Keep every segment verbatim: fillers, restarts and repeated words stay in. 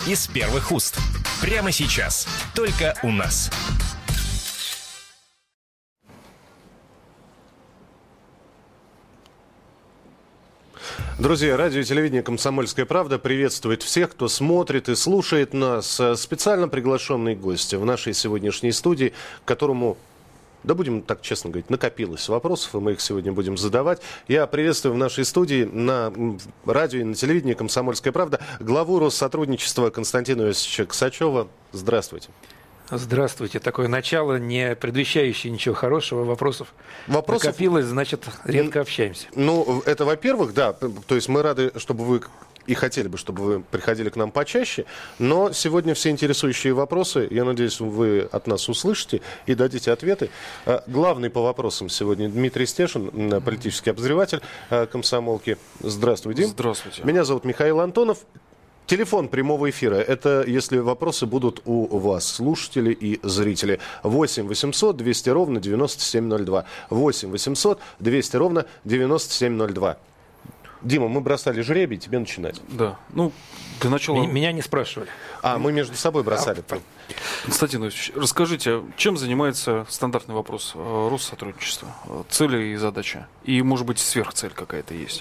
из первых уст. Прямо сейчас. Только у нас. Друзья, радио и телевидение «Комсомольская правда» приветствует всех, кто смотрит и слушает нас. Специально приглашенный гость в нашей сегодняшней студии, к которому, да будем так честно говорить, накопилось вопросов, и мы их сегодня будем задавать. Я приветствую в нашей студии на радио и на телевидении «Комсомольская правда» главу Россотрудничества Константина Иосифовича Косачева. Здравствуйте. Здравствуйте. Такое начало, не предвещающее ничего хорошего. Вопросов, Вопросов накопилось, значит, редко общаемся. Ну, это, во-первых, да. То есть мы рады, чтобы вы и хотели бы, чтобы вы приходили к нам почаще. Но сегодня все интересующие вопросы, я надеюсь, вы от нас услышите и дадите ответы. Главный по вопросам сегодня Дмитрий Стешин, политический обозреватель «Комсомолки». Здравствуй, Дим. Здравствуйте. Меня зовут Михаил Антонов. Телефон прямого эфира, это если вопросы будут у вас, слушателей и зрителей. восемь восемьсот двести ровно девяносто семь ноль два. восемь восемьсот двести ровно девяносто семь ноль два. Дима, мы бросали жребий, тебе начинать. Да, ну, для начала... Меня, меня не спрашивали. А, мы между собой бросали. А, Константин Иосифович, расскажите, чем занимается стандартный вопрос Россотрудничества? Цели и задачи? И, может быть, сверхцель какая-то есть?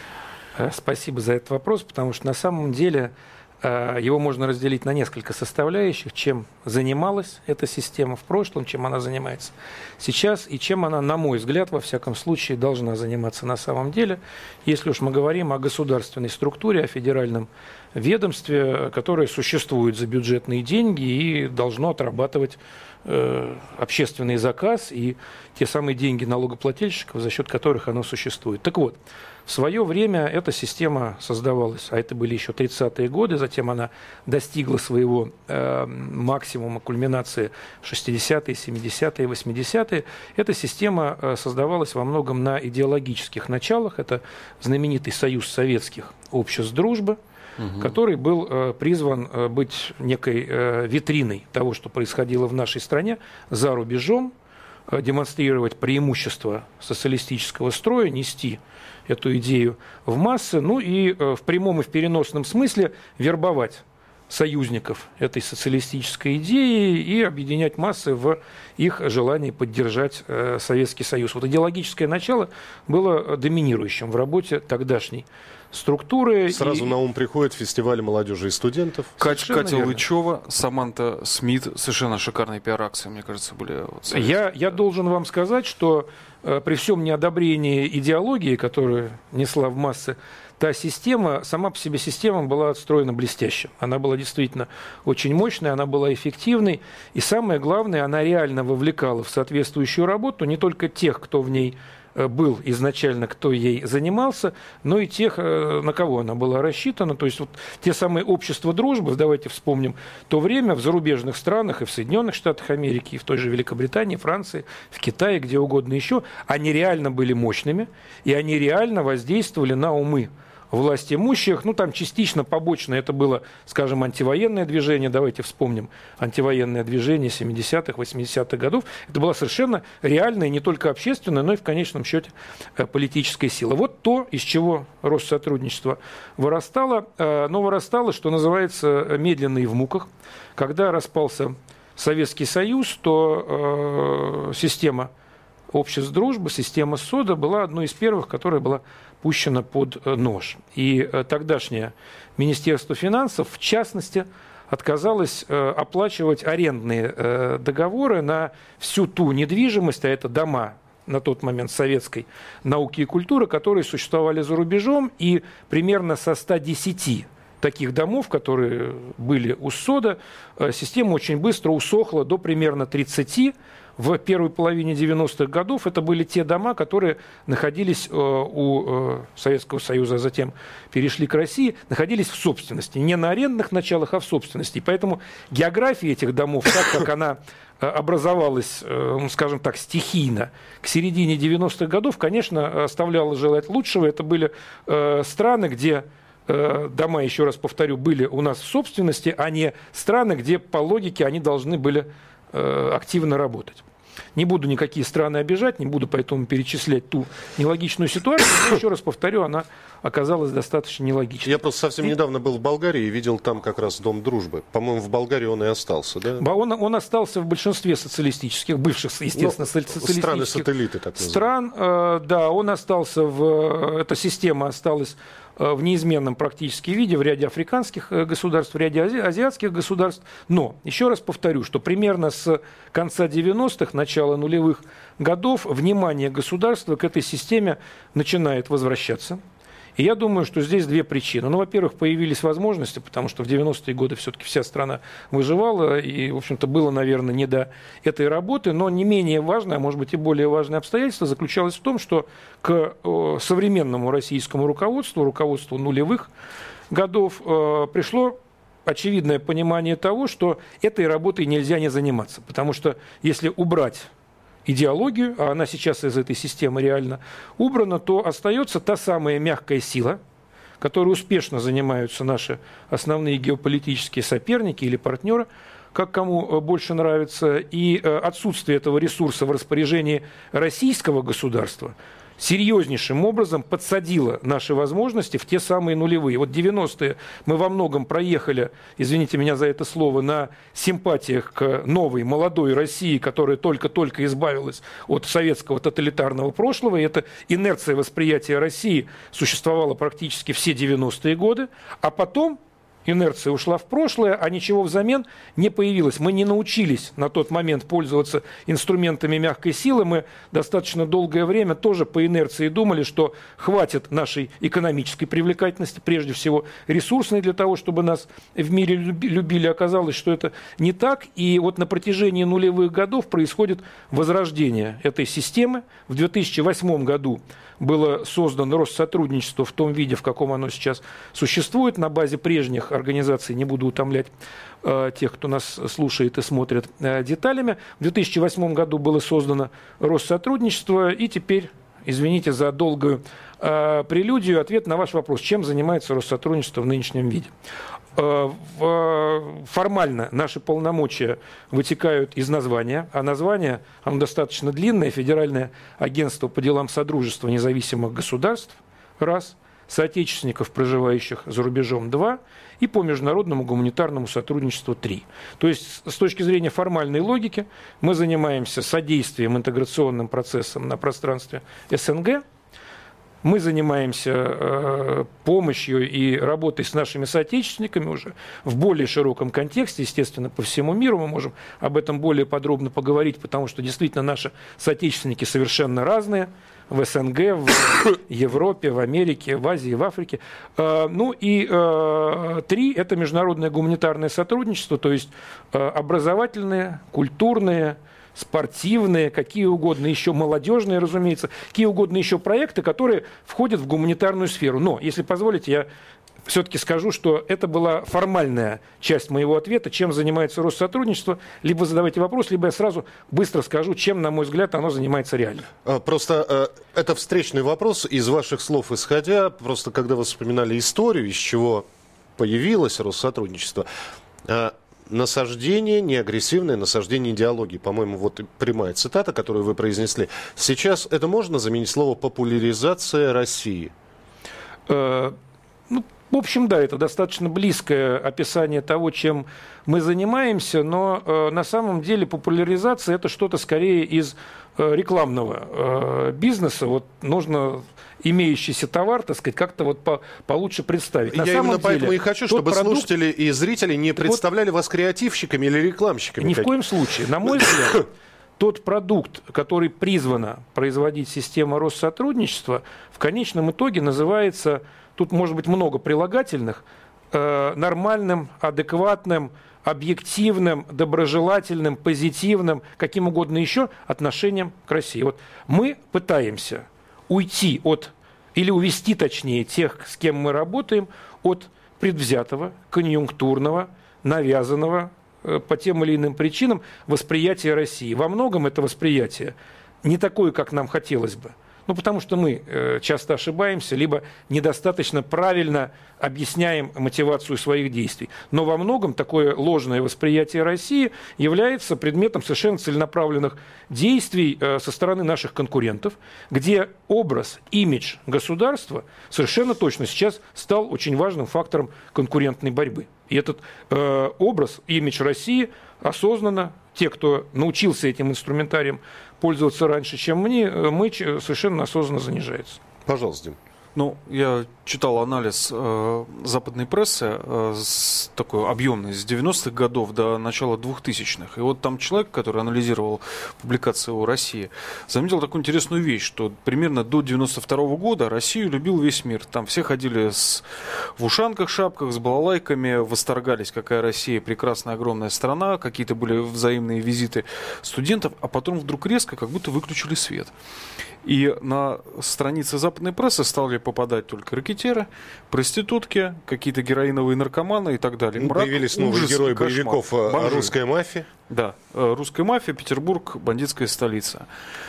Спасибо за этот вопрос, потому что на самом деле его можно разделить на несколько составляющих, чем занималась эта система в прошлом, чем она занимается сейчас и чем она, на мой взгляд, во всяком случае, должна заниматься на самом деле, если уж мы говорим о государственной структуре, о федеральном ведомстве, которое существует за бюджетные деньги и должно отрабатывать э, общественный заказ и те самые деньги налогоплательщиков, за счет которых оно существует. Так вот, в свое время эта система создавалась, а это были еще тридцатые годы, затем она достигла своего э, максимума, кульминации в шестидесятые, семидесятые, восьмидесятые. Эта система э, создавалась во многом на идеологических началах. Это знаменитый Союз Советских Обществ Дружбы, угу. который был э, призван э, быть некой э, витриной того, что происходило в нашей стране за рубежом, э, демонстрировать преимущества социалистического строя, нести эту идею в массы, ну и э, в прямом и в переносном смысле вербовать союзников этой социалистической идеи и объединять массы в их желании поддержать э, Советский Союз. Вот идеологическое начало было доминирующим в работе тогдашней структуры. Сразу и... на ум приходит фестиваль молодежи и студентов. Катя, Катя Лычева, Саманта Смит, совершенно шикарные пиар-акции, мне кажется, были. Вот, я, я должен вам сказать, что э, при всем неодобрении идеологии, которую несла в массы та система, сама по себе система была отстроена блестяще. Она была действительно очень мощной, она была эффективной. И самое главное, она реально вовлекала в соответствующую работу не только тех, кто в ней был изначально, кто ей занимался, но и тех, на кого она была рассчитана. То есть вот те самые общества дружбы, давайте вспомним то время в зарубежных странах, и в Соединенных Штатах Америки, и в той же Великобритании, Франции, в Китае, где угодно еще, они реально были мощными, и они реально воздействовали на умы власть имущих. Ну, там частично побочно это было, скажем, антивоенное движение. Давайте вспомним антивоенное движение семидесятых, восьмидесятых годов. Это была совершенно реальная не только общественная, но и в конечном счете политическая сила. Вот то, из чего Россотрудничество вырастало. Но вырастало, что называется, медленно и в муках. Когда распался Советский Союз, то э, система обществ дружбы, система СОДА была одной из первых, которая была пущена под нож. И тогдашнее Министерство финансов, в частности, отказалось оплачивать арендные договоры на всю ту недвижимость, а это дома на тот момент советской науки и культуры, которые существовали за рубежом, и примерно со ста десяти таких домов, которые были у СОДА, система очень быстро усохла до примерно тридцати. В первой половине девяностых годов это были те дома, которые находились у Советского Союза, а затем перешли к России, находились в собственности. Не на арендных началах, а в собственности. И поэтому география этих домов, так как она образовалась, скажем так, стихийно к середине девяностых годов, конечно, оставляла желать лучшего. Это были страны, где дома, еще раз повторю, были у нас в собственности, а не страны, где по логике они должны были активно работать. Не буду никакие страны обижать, не буду поэтому перечислять ту нелогичную ситуацию, но еще раз повторю, она оказалась достаточно нелогичной. Я просто совсем и... недавно был в Болгарии и видел там как раз Дом дружбы. По-моему, в Болгарии он и остался, да? Он, он остался в большинстве социалистических, бывших, естественно, ну, социалистических страны-сателлиты, так называемые. Стран, э, да, он остался в... Эта система осталась в неизменном практически виде в ряде африканских государств, в ряде ази- азиатских государств. Но, еще раз повторю, что примерно с конца девяностых, начала нулевых годов внимание государства к этой системе начинает возвращаться. И я думаю, что здесь две причины. Ну, во-первых, появились возможности, потому что в девяностые годы все-таки вся страна выживала, и, в общем-то, было, наверное, не до этой работы. Но не менее важное, а может быть и более важное обстоятельство заключалось в том, что к современному российскому руководству, руководству нулевых годов, пришло очевидное понимание того, что этой работой нельзя не заниматься. Потому что если убрать идеологию, а она сейчас из этой системы реально убрана, то остается та самая мягкая сила, которой успешно занимаются наши основные геополитические соперники или партнеры, как кому больше нравится, и отсутствие этого ресурса в распоряжении российского государства серьезнейшим образом подсадило наши возможности в те самые нулевые. Вот девяностые мы во многом проехали, извините меня за это слово, на симпатиях к новой, молодой России, которая только-только избавилась от советского тоталитарного прошлого. И эта инерция восприятия России существовала практически все девяностые годы. А потом инерция ушла в прошлое, а ничего взамен не появилось. Мы не научились на тот момент пользоваться инструментами мягкой силы. Мы достаточно долгое время тоже по инерции думали, что хватит нашей экономической привлекательности, прежде всего ресурсной, для того, чтобы нас в мире любили. Оказалось, что это не так. И вот на протяжении нулевых годов происходит возрождение этой системы. В две тысячи восьмом году было создано Россотрудничество в том виде, в каком оно сейчас существует, на базе прежних организаций. Не буду утомлять э, тех, кто нас слушает и смотрит э, деталями. В две тысячи восьмом году было создано Россотрудничество, и теперь, извините за долгую э, прелюдию, ответ на ваш вопрос, чем занимается Россотрудничество в нынешнем виде. Формально наши полномочия вытекают из названия, а название, оно достаточно длинное: Федеральное агентство по делам Содружества независимых государств, раз, соотечественников, проживающих за рубежом, два, и по международному гуманитарному сотрудничеству, три. То есть с точки зрения формальной логики мы занимаемся содействием интеграционным процессам на пространстве СНГ. Мы занимаемся э, помощью и работой с нашими соотечественниками уже в более широком контексте, естественно, по всему миру. Мы можем об этом более подробно поговорить, потому что действительно наши соотечественники совершенно разные в СНГ, в Европе, в Америке, в Азии, в Африке. Э, ну и э, три – это международное гуманитарное сотрудничество, то есть э, образовательные, культурные, спортивные, какие угодно еще, молодежные, разумеется, какие угодно еще проекты, которые входят в гуманитарную сферу. Но, если позволите, я все-таки скажу, что это была формальная часть моего ответа, чем занимается Россотрудничество. Либо задавайте вопрос, либо я сразу быстро скажу, чем, на мой взгляд, оно занимается реально. Просто это встречный вопрос, из ваших слов исходя, просто когда вы вспоминали историю, из чего появилось Россотрудничество, насаждение, неагрессивное насаждение идеологии. По-моему, вот прямая цитата, которую вы произнесли. Сейчас это можно заменить слово «популяризация России»? Э, ну, в общем, да, это достаточно близкое описание того, чем мы занимаемся, но э, на самом деле популяризация – это что-то скорее из э, рекламного э, бизнеса. Вот нужно имеющийся товар, так сказать, как-то вот по, получше представить. На Я самом именно деле, поэтому и хочу, чтобы продукт... слушатели и зрители не представляли вот... вас креативщиками или рекламщиками. Ни в коем случае. На мой взгляд, тот продукт, который призвана производить система Россотрудничества, в конечном итоге называется, тут может быть много прилагательных, э, нормальным, адекватным, объективным, доброжелательным, позитивным, каким угодно еще отношением к России. Вот мы пытаемся уйти от, или увести, точнее, тех, с кем мы работаем, от предвзятого, конъюнктурного, навязанного э, по тем или иным причинам восприятия России. Во многом это восприятие не такое, как нам хотелось бы. Ну, потому что мы э, часто ошибаемся, либо недостаточно правильно объясняем мотивацию своих действий. Но во многом такое ложное восприятие России является предметом совершенно целенаправленных действий э, со стороны наших конкурентов, где образ, имидж государства совершенно точно сейчас стал очень важным фактором конкурентной борьбы. И этот э, образ, имидж России осознанно, те, кто научился этим инструментарием пользоваться раньше, чем мне, мы, совершенно осознанно занижается. Пожалуйста, Дим. Ну, я читал анализ э, западной прессы, э, с, такой объемный, с девяностых годов до начала двухтысячных. И вот там человек, который анализировал публикации о России, заметил такую интересную вещь, что примерно до девяносто второго года Россию любил весь мир. Там все ходили с, в ушанках, шапках, с балалайками, восторгались, какая Россия прекрасная, огромная страна, какие-то были взаимные визиты студентов, а потом вдруг резко как будто выключили свет. И на странице западной прессы стали попадать только рэкетиры, проститутки, какие-то героиновые наркоманы и так далее. Мрак, появились новые герои боевиков, бомжи. Русская мафия. Да, русская мафия, Петербург, бандитская столица.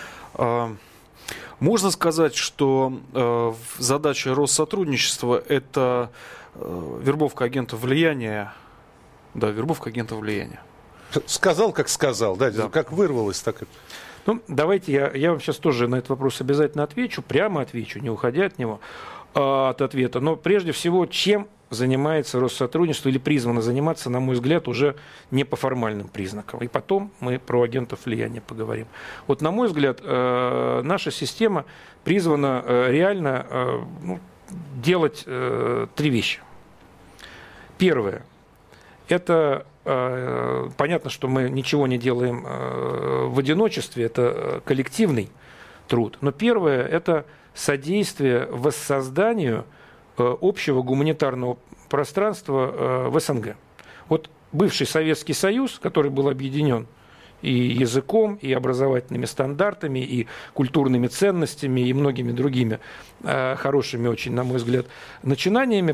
Можно сказать, что задача Россотрудничества – это вербовка агентов влияния. Да, вербовка агентов влияния. Сказал, как сказал, да, да. Как вырвалось, так и... Ну, давайте я, я вам сейчас тоже на этот вопрос обязательно отвечу, прямо отвечу, не уходя от него, а, от ответа. Но прежде всего, чем занимается Россотрудничество или призвано заниматься, на мой взгляд, уже не по формальным признакам. И потом мы про агентов влияния поговорим. Вот, на мой взгляд, э, наша система призвана э, реально э, ну, делать э, три вещи. Первое. Это э, понятно, что мы ничего не делаем э, в одиночестве, это коллективный труд. Но первое – это содействие воссозданию э, общего гуманитарного пространства э, в СНГ. Вот бывший Советский Союз, который был объединен и языком, и образовательными стандартами, и культурными ценностями, и многими другими э, хорошими очень, на мой взгляд, начинаниями,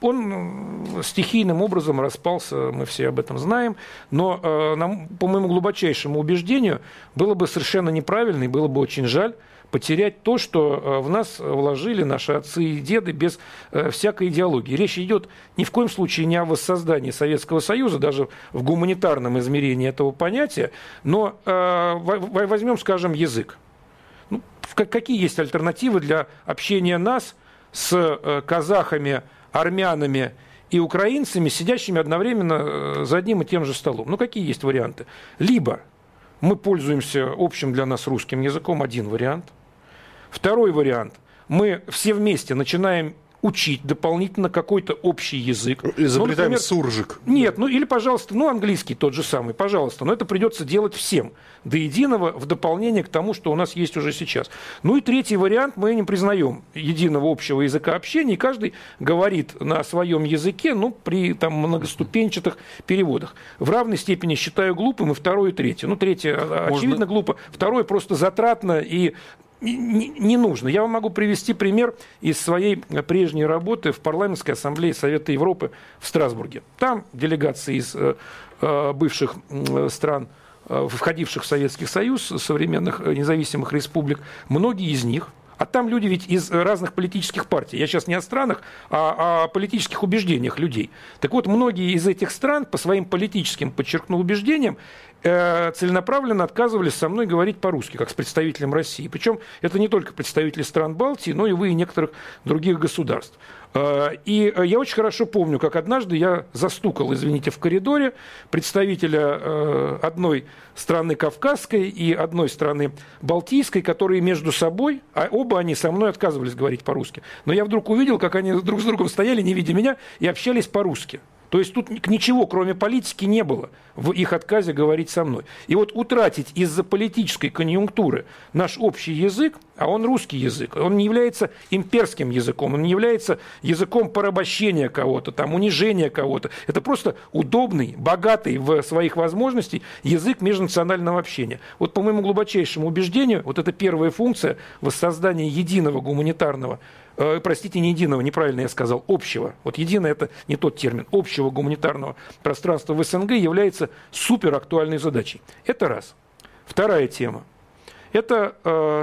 он стихийным образом распался, мы все об этом знаем, но, э, нам, по моему глубочайшему убеждению, было бы совершенно неправильно и было бы очень жаль потерять то, что э, в нас вложили наши отцы и деды без э, всякой идеологии. Речь идет ни в коем случае не о воссоздании Советского Союза, даже в гуманитарном измерении этого понятия, но э, возьмем, скажем, язык. Ну, какие есть альтернативы для общения нас с э, казахами, армянами и украинцами, сидящими одновременно за одним и тем же столом? Ну, какие есть варианты? Либо мы пользуемся общим для нас русским языком, один вариант. Второй вариант. Мы все вместе начинаем учить дополнительно какой-то общий язык. Изобретаем ну, например, суржик. Нет, ну или, пожалуйста, ну английский тот же самый, пожалуйста. Но это придется делать всем до единого в дополнение к тому, что у нас есть уже сейчас. Ну и третий вариант, мы не признаем единого общего языка общения, и каждый говорит на своем языке, ну, при там, многоступенчатых переводах. В равной степени считаю глупым и второе, и третье. Ну, третье, Можно... очевидно, глупо. Второе просто затратно и Не, не нужно. Я вам могу привести пример из своей прежней работы в парламентской ассамблее Совета Европы в Страсбурге. Там делегации из э, бывших э, стран, э, входивших в Советский Союз, современных независимых республик, многие из них, а там люди ведь из разных политических партий. Я сейчас не о странах, а о политических убеждениях людей. Так вот, многие из этих стран по своим политическим, подчеркну, убеждениям э, целенаправленно отказывались со мной говорить по-русски, как с представителем России. Причем это не только представители стран Балтии, но и вы и некоторых других государств. Э, и я очень хорошо помню, как однажды я застукал, извините, в коридоре представителя э, одной страны Кавказской и одной страны Балтийской, которые между собой, а оба они со мной отказывались говорить по-русски. Но я вдруг увидел, как они друг с другом стояли, не видя меня, и общались по-русски. То есть тут ничего, кроме политики, не было в их отказе говорить со мной. И вот утратить из-за политической конъюнктуры наш общий язык, а он русский язык, он не является имперским языком, он не является языком порабощения кого-то, там, унижения кого-то. Это просто удобный, богатый в своих возможностях язык межнационального общения. Вот по моему глубочайшему убеждению, вот эта первая функция воссоздания единого гуманитарного, э, простите, не единого, неправильно я сказал, общего, вот единое это не тот термин, общего гуманитарного пространства в СНГ является суперактуальной задачей. Это раз. Вторая тема. Это э,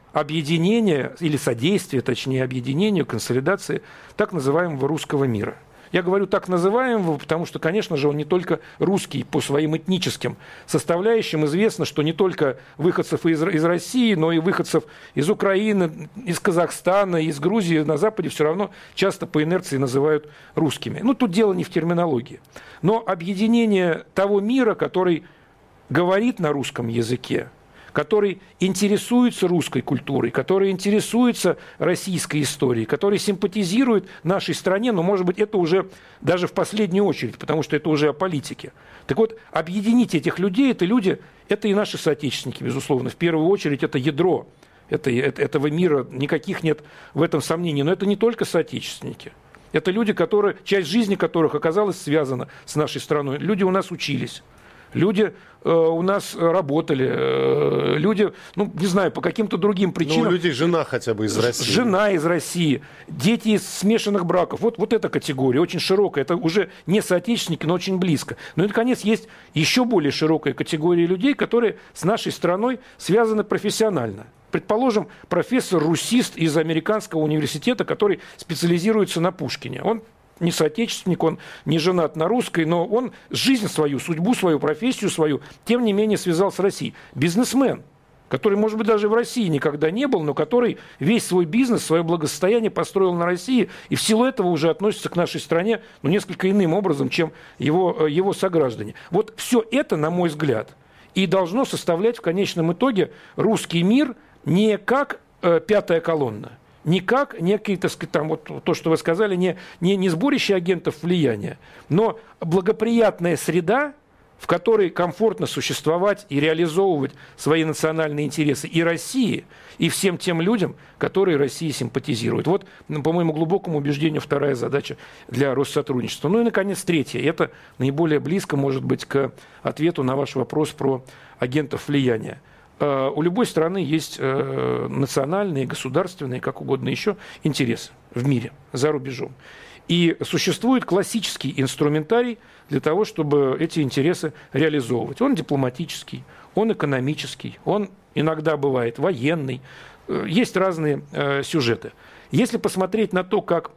объединения или содействия, точнее, объединению, консолидации так называемого русского мира. Я говорю так называемого, потому что, конечно же, он не только русский по своим этническим составляющим. Известно, что не только выходцев из, из России, но и выходцев из Украины, из Казахстана, из Грузии на Западе все равно часто по инерции называют русскими. Ну, тут дело не в терминологии. Но объединение того мира, который говорит на русском языке, который интересуется русской культурой, который интересуется российской историей, который симпатизирует нашей стране, но, может быть, это уже даже в последнюю очередь, потому что это уже о политике. Так вот, объединить этих людей, это люди, это и наши соотечественники, безусловно. В первую очередь, это ядро это, это, этого мира, никаких нет в этом сомнений. Но это не только соотечественники. Это люди, которые, часть жизни которых оказалась связана с нашей страной. Люди у нас учились. Люди э, у нас работали, э, люди, ну, не знаю, по каким-то другим причинам. Ну, у людей жена хотя бы из России. Жена из России, дети из смешанных браков. Вот, вот эта категория, очень широкая. Это уже не соотечественники, но очень близко. Ну и, наконец, есть еще более широкая категория людей, которые с нашей страной связаны профессионально. Предположим, профессор-русист из американского университета, который специализируется на Пушкине. Он не соотечественник, он не женат на русской, но он жизнь свою, судьбу свою, профессию свою, тем не менее связал с Россией. Бизнесмен, который, может быть, даже в России никогда не был, но который весь свой бизнес, свое благосостояние построил на России, и в силу этого уже относится к нашей стране, ну, несколько иным образом, чем его, его сограждане. Вот все это, на мой взгляд, и должно составлять в конечном итоге русский мир не как э, пятая колонна, не как некие, так сказать, там, вот то, что вы сказали, не, не, не сборище агентов влияния, но благоприятная среда, в которой комфортно существовать и реализовывать свои национальные интересы и России, и всем тем людям, которые России симпатизируют. Вот, по моему глубокому убеждению, вторая задача для Россотрудничества. Ну и, наконец, третья. Это наиболее близко, может быть, к ответу на ваш вопрос про агентов влияния. У любой страны есть национальные, государственные, как угодно еще, интересы в мире, за рубежом. И существует классический инструментарий для того, чтобы эти интересы реализовывать. Он дипломатический, он экономический, он иногда бывает военный. Есть разные сюжеты. Если посмотреть на то, как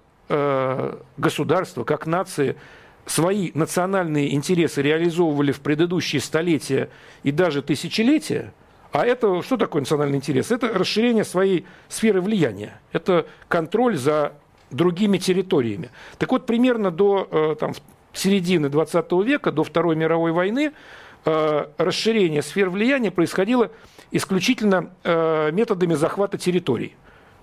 государства, как нации свои национальные интересы реализовывали в предыдущие столетия и даже тысячелетия, а это что такое национальный интерес? Это расширение своей сферы влияния. Это контроль за другими территориями. Так вот, примерно до там, середины двадцатого века, до Второй мировой войны, расширение сфер влияния происходило исключительно методами захвата территорий.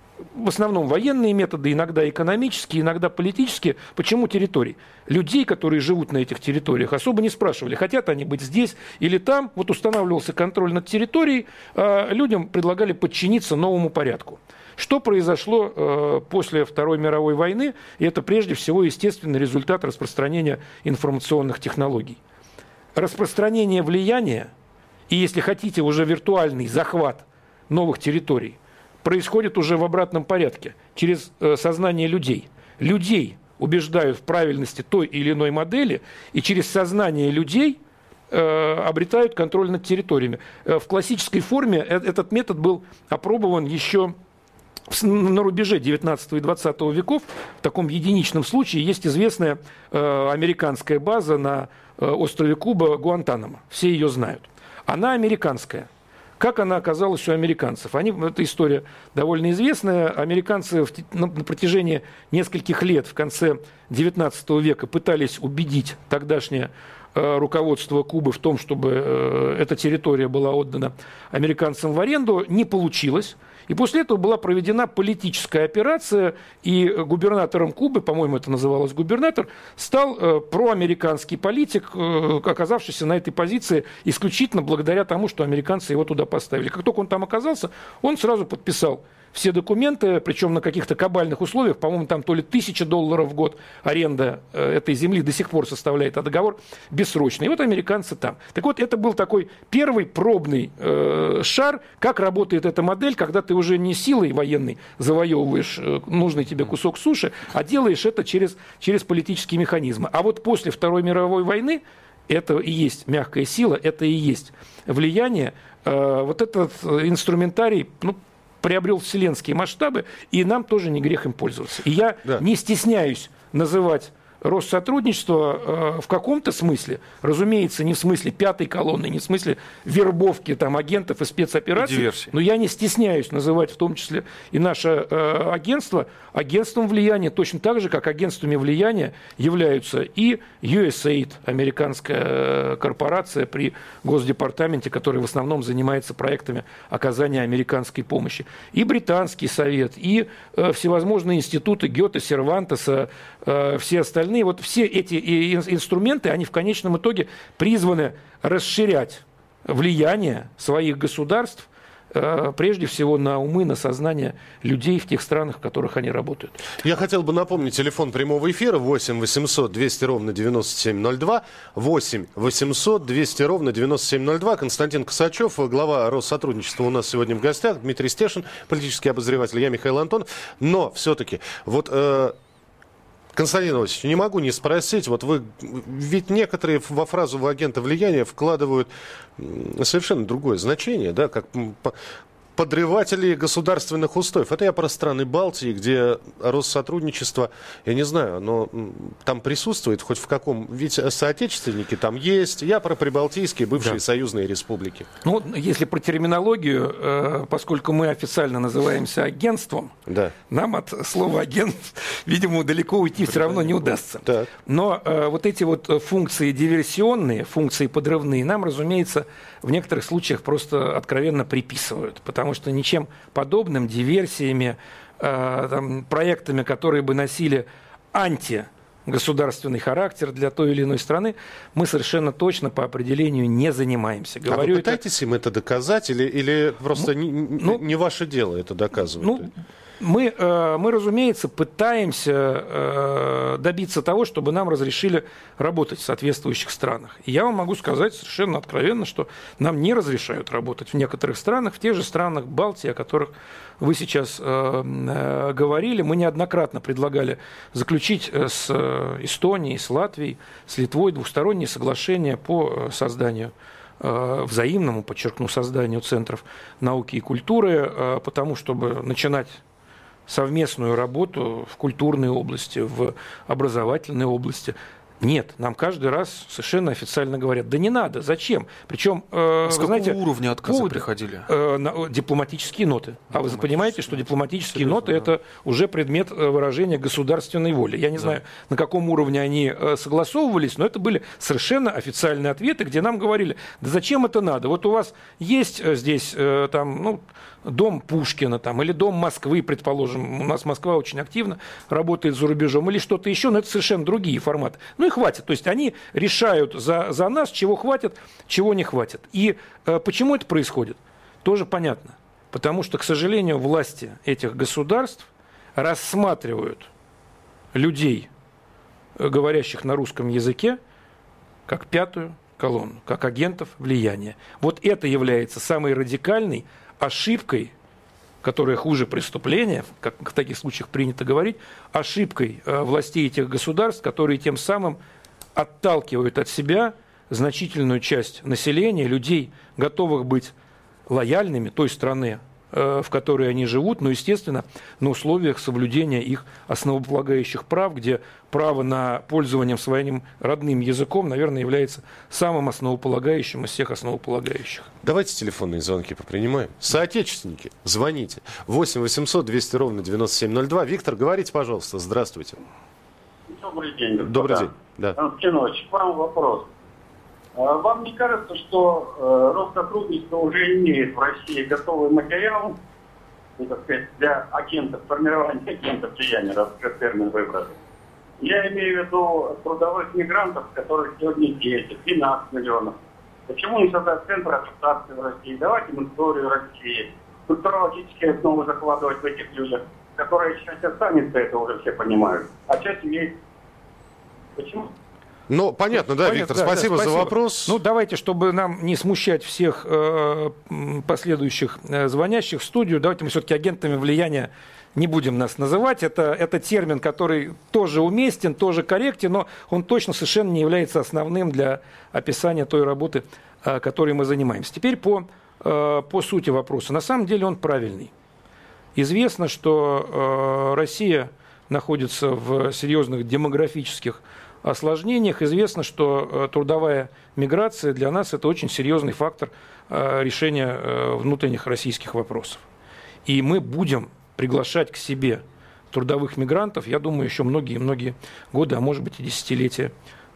В основном военные методы, иногда экономические, иногда политические. Почему территорий? Людей, которые живут на этих территориях, особо не спрашивали, хотят они быть здесь или там. Вот устанавливался контроль над территорией, а людям предлагали подчиниться новому порядку. Что произошло э, после Второй мировой войны? И это прежде всего естественный результат распространения информационных технологий. Распространение влияния и, если хотите, уже виртуальный захват новых территорий происходит уже в обратном порядке, через э, сознание людей. Людей убеждают в правильности той или иной модели, и через сознание людей э, обретают контроль над территориями. Э, в классической форме э, этот метод был опробован еще на рубеже девятнадцатого и двадцатого веков. В таком единичном случае есть известная э, американская база на э, острове Куба Гуантанамо. Все ее знают. Она американская. Как она оказалась у американцев? Они, эта история довольно известная. Американцы в, на, на протяжении нескольких лет, в конце девятнадцатого века, пытались убедить тогдашнее э, руководство Кубы в том, чтобы э, эта территория была отдана американцам в аренду. Не получилось. И после этого была проведена политическая операция, и губернатором Кубы, по-моему, это называлось губернатор, стал э, проамериканский политик, э, оказавшийся на этой позиции исключительно благодаря тому, что американцы его туда поставили. Как только он там оказался, он сразу подписал все документы, причем на каких-то кабальных условиях, по-моему, там то ли тысяча долларов в год аренда э, этой земли до сих пор составляет, а договор бессрочный. И вот американцы там. Так вот, это был такой первый пробный э, шар, как работает эта модель, когда ты уже не силой военной завоевываешь э, нужный тебе кусок суши, а делаешь это через, через политические механизмы. А вот после Второй мировой войны это и есть мягкая сила, это и есть влияние. Э, вот этот инструментарий, ну, приобрел вселенские масштабы, и нам тоже не грех им пользоваться. И я Да. не стесняюсь называть Россотрудничество э, в каком-то смысле, разумеется, не в смысле пятой колонны, не в смысле вербовки там, агентов и спецопераций, Диверсии. но я не стесняюсь называть в том числе и наше э, агентство агентством влияния, точно так же, как агентствами влияния являются и ю эс эй ай ди, американская э, корпорация при Госдепартаменте, которая в основном занимается проектами оказания американской помощи, и Британский совет, и э, всевозможные институты Гёте, Сервантеса, э, все остальные. Вот все эти инструменты, они в конечном итоге призваны расширять влияние своих государств, прежде всего на умы, на сознание людей в тех странах, в которых они работают. Я хотел бы напомнить телефон прямого эфира восемь восемьсот двести ровно девяносто семь ноль два, восемь восемьсот двести ровно девяносто семь ноль два. Константин Косачев, глава Россотрудничества, у нас сегодня в гостях, Дмитрий Стешин, политический обозреватель, я Михаил Антонов. Но все-таки вот... Э, Константин Иосифович, не могу не спросить, вот вы, ведь некоторые во фразу «вы агенты влияния» вкладывают совершенно другое значение, да, как подрыватели государственных устоев. Это я про страны Балтии, где Россотрудничество, я не знаю, оно там присутствует хоть в каком, ведь соотечественники там есть. Я про прибалтийские, бывшие да. союзные республики. Ну, если про терминологию, поскольку мы официально называемся агентством, да. нам от слова агент, видимо, далеко уйти все равно не удастся. Так. Но вот эти вот функции диверсионные, функции подрывные нам, разумеется, в некоторых случаях просто откровенно приписывают, потому что ничем подобным, диверсиями, э, там, проектами, которые бы носили антигосударственный характер для той или иной страны, мы совершенно точно по определению не занимаемся. Говорю, а вы пытаетесь это... им это доказать или, или просто ну, не, ну, не ваше дело это доказывать? Ну, Мы, мы, разумеется, пытаемся добиться того, чтобы нам разрешили работать в соответствующих странах. И я вам могу сказать совершенно откровенно, что нам не разрешают работать в некоторых странах, в тех же странах Балтии, о которых вы сейчас говорили. Мы неоднократно предлагали заключить с Эстонией, с Латвией, с Литвой двусторонние соглашения по созданию взаимному, подчеркну, созданию центров науки и культуры, потому чтобы начинать совместную работу в культурной области, в образовательной области. Нет, нам каждый раз совершенно официально говорят, да не надо, зачем? Причем, э, с вы какого знаете, уровня отказа поводы, приходили? Э, на, дипломатические ноты. А вы понимаете, что дипломатические Серьезно, ноты да. это уже предмет выражения государственной воли. Я не да. знаю, на каком уровне они согласовывались, но это были совершенно официальные ответы, где нам говорили, да зачем это надо? Вот у вас есть здесь э, там, ну, дом Пушкина там, или дом Москвы, предположим, у нас Москва очень активно работает за рубежом, или что-то еще, но это совершенно другие форматы. Ну и хватит. То есть они решают за, за нас, чего хватит, чего не хватит. И э, почему это происходит? Тоже понятно. Потому что, к сожалению, власти этих государств рассматривают людей, говорящих на русском языке, как пятую колонну, как агентов влияния. Вот это является самой радикальной ошибкой, которая хуже преступления, как в таких случаях принято говорить, ошибкой э, властей этих государств, которые тем самым отталкивают от себя значительную часть населения, людей, готовых быть лояльными той стране, э, в которой они живут, но, естественно, на условиях соблюдения их основополагающих прав, где право на пользование своим родным языком, наверное, является самым основополагающим из всех основополагающих. Давайте телефонные звонки попринимаем. Соотечественники, звоните. восемь восемьсот двести ровно девяносто семь ноль два. Виктор, говорите, пожалуйста. Здравствуйте. Добрый день, господа. Добрый день. Да. Константин Ильич, к вам вопрос. Вам не кажется, что э, Россотрудничество уже имеет в России готовый материал, ну, так сказать, для агентов, формирования агентов влияния, раз уж термин выбрали? Я имею в виду трудовых мигрантов, которых сегодня десять, двенадцать миллионов. Почему не создать центр адаптации в России? Давайте им историю России, культурологические основы закладывать в этих людях, которые часть останется, это уже все понимают, а часть есть. Почему? Ну, понятно, да, понятно, Виктор, да, спасибо, да, спасибо за вопрос. Ну, давайте, чтобы нам не смущать всех э, последующих э, звонящих в студию, давайте мы все-таки агентами влияния не будем нас называть. Это, это термин, который тоже уместен, тоже корректен, но он точно совершенно не является основным для описания той работы, э, которой мы занимаемся. Теперь по, э, по сути вопроса. На самом деле он правильный. Известно, что Россия находится в серьезных демографических осложнениях. Известно, что трудовая миграция для нас – это очень серьезный фактор решения внутренних российских вопросов. И мы будем приглашать к себе трудовых мигрантов, я думаю, еще многие-многие годы, а может быть и десятилетия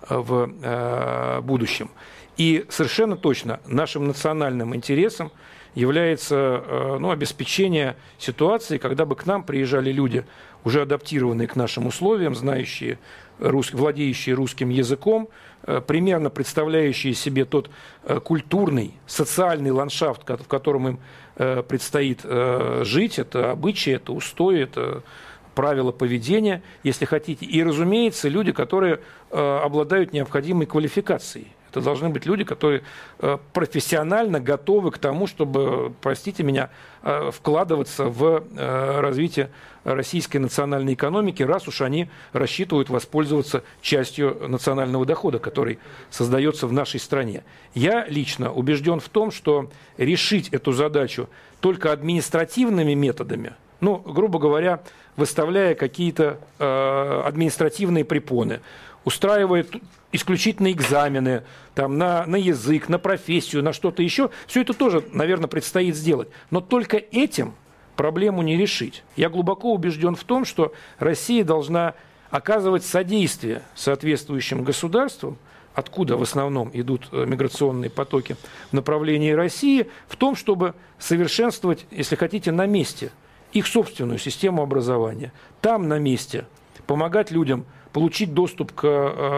в будущем. И совершенно точно нашим национальным интересом является ну, обеспечение ситуации, когда бы к нам приезжали люди, уже адаптированные к нашим условиям, знающие, рус... владеющие русским языком, примерно представляющие себе тот культурный, социальный ландшафт, в котором им предстоит жить. Это обычаи, это устои, это правила поведения, если хотите. И, разумеется, люди, которые обладают необходимой квалификацией. Это должны быть люди, которые профессионально готовы к тому, чтобы, простите меня, вкладываться в развитие российской национальной экономики, раз уж они рассчитывают воспользоваться частью национального дохода, который создается в нашей стране. Я лично убежден в том, что решить эту задачу только административными методами, ну, грубо говоря, выставляя какие-то э, административные препоны, устраивает исключительно экзамены там, на, на язык, на профессию, на что-то еще. Все это тоже, наверное, предстоит сделать. Но только этим проблему не решить. Я глубоко убежден в том, что Россия должна оказывать содействие соответствующим государствам, откуда в основном идут миграционные потоки в направлении России, в том, чтобы совершенствовать, если хотите, на месте их собственную систему образования. Там на месте помогать людям получить доступ к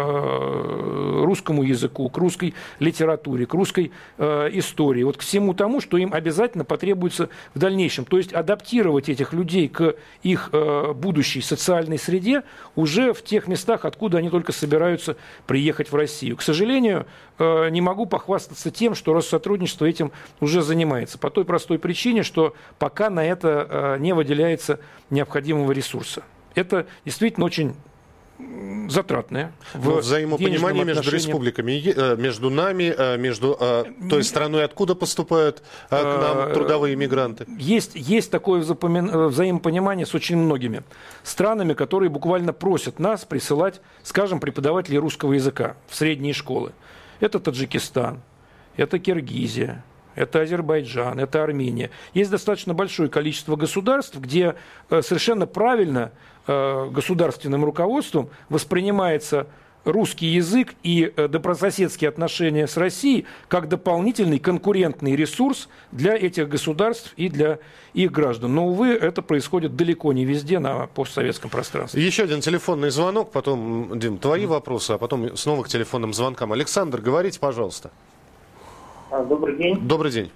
э, русскому языку, к русской литературе, к русской э, истории, вот к всему тому, что им обязательно потребуется в дальнейшем. То есть адаптировать этих людей к их э, будущей социальной среде уже в тех местах, откуда они только собираются приехать в Россию. К сожалению, э, не могу похвастаться тем, что Россотрудничество этим уже занимается. По той простой причине, что пока на это э, не выделяется необходимого ресурса. Это действительно очень затратное. В взаимопонимание между республиками, между нами, между той страной, откуда поступают к нам трудовые мигранты. Есть, есть такое взаимопонимание с очень многими странами, которые буквально просят нас присылать, скажем, преподавателей русского языка в средние школы. Это Таджикистан, это Киргизия, это Азербайджан, это Армения. Есть достаточно большое количество государств, где совершенно правильно государственным руководством воспринимается русский язык и добрососедские отношения с Россией как дополнительный конкурентный ресурс для этих государств и для их граждан. Но, увы, это происходит далеко не везде на постсоветском пространстве. Еще один телефонный звонок, потом, Дим, твои вопросы, а потом снова к телефонным звонкам. Александр, говорите, пожалуйста. А, добрый день. Добрый день.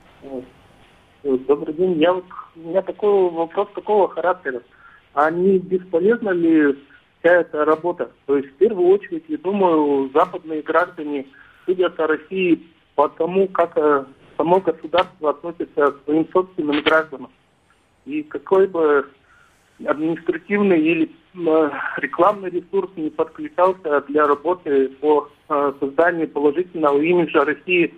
Добрый день. Я вот, у меня такой вопрос такого характера. А не бесполезна ли вся эта работа? То есть, в первую очередь, я думаю, западные граждане судят о России по тому, как само государство относится к своим собственным гражданам. И какой бы административный или рекламный ресурс не подключался для работы по созданию положительного имиджа России,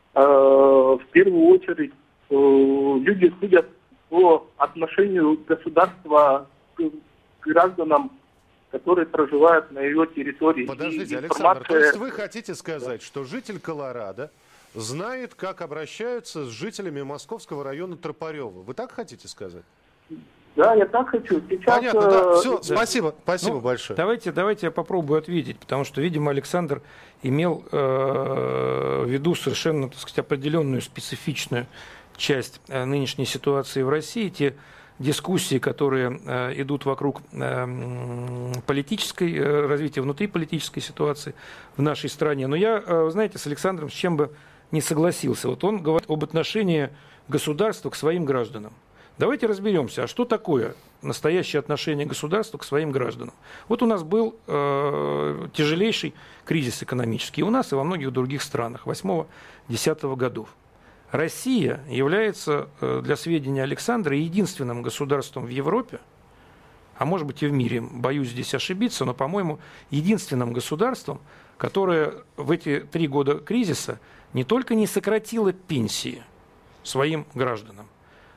в первую очередь люди судят по отношению государства к гражданам, которые проживают на ее территории. Подождите, Александр, то есть вы хотите сказать, что житель Колорадо знает, как обращаются с жителями московского района Тропарева? Вы так хотите сказать? Да, я так хочу. Сейчас, Понятно, да. Все, да. спасибо, спасибо ну, большое. Давайте, давайте я попробую ответить, потому что, видимо, Александр имел э, в виду совершенно, так сказать, определенную специфичную часть э, нынешней ситуации в России, те дискуссии, которые э, идут вокруг э, политической, э, развития внутриполитической ситуации в нашей стране. Но я, э, знаете, с Александром с чем бы не согласился. Вот он говорит об отношении государства к своим гражданам. Давайте разберемся, а что такое настоящее отношение государства к своим гражданам? Вот у нас был э, тяжелейший кризис экономический и у нас, и во многих других странах восьмого-десятого годов. Россия является, для сведения Александра, единственным государством в Европе, а может быть и в мире, боюсь здесь ошибиться, но, по-моему, единственным государством, которое в эти три года кризиса не только не сократило пенсии своим гражданам,